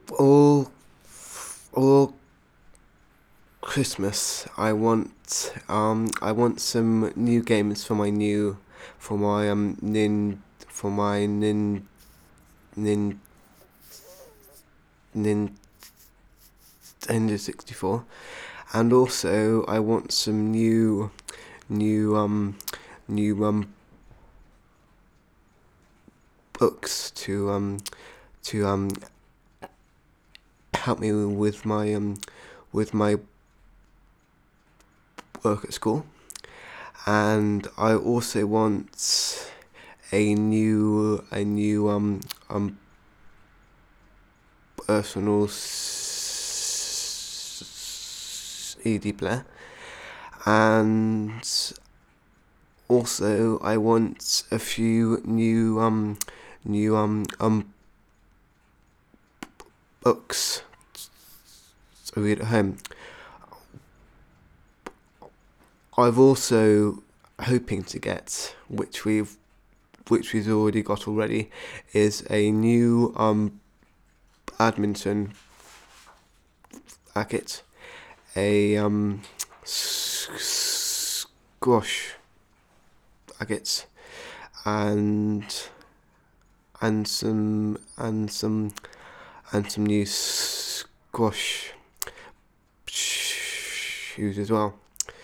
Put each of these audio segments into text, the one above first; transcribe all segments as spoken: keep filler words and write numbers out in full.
all all Christmas, I want um I want some new games for my new for my um nin for my nin nin Nintendo sixty-four, and also I want some new new um new um books to um to um help me with my um with my work at school. And I also want a new a new um um personal C D player, and also I want a few new um new um um books to read at home. I've also hoping to get, which we've which we've already got already, is a new um badminton racket, a um s- squash rackets, and and some and some and some new squash shoes as well.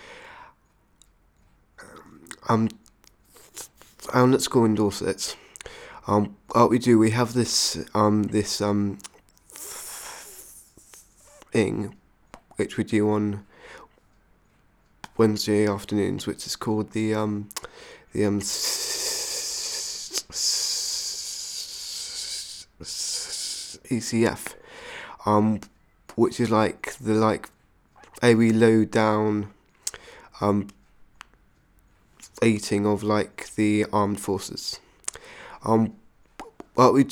Um, I'm at school in Dorset. Um, what we do, we have this um this um thing which we do on Wednesday afternoons, which is called the um the um E C F, um, which is like the like a wee low down um rating of like the armed forces. Um, what we